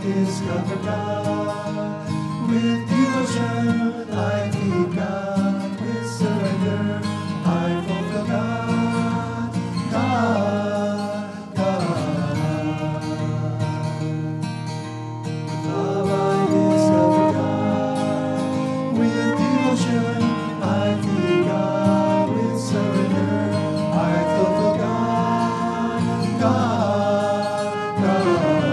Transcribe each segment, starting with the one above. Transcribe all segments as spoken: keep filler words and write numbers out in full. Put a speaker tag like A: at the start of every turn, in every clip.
A: discover God. With devotion I feed God. With surrender I fulfill God. God, God. With love I discover God. With devotion I feed God. With surrender I fulfill God. God, God.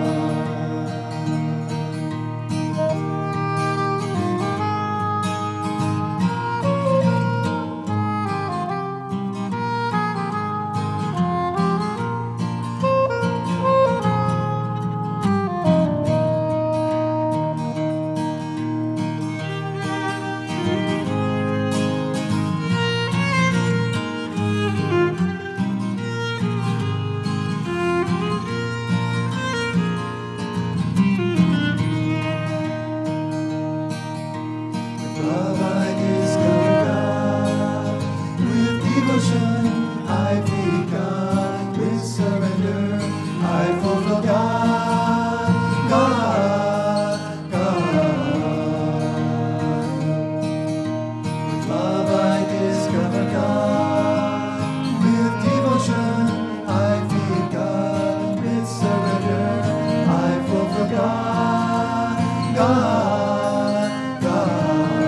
A: Love I discover God. With devotion I feed God. With surrender I fulfill God. God, God. With love I discover God. With devotion I feed God. With surrender I fulfill God. God, God.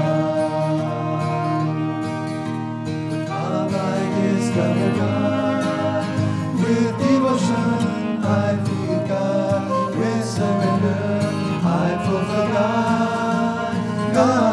A: Love I discover God. With devotion I feed God. With surrender I fulfill God. God.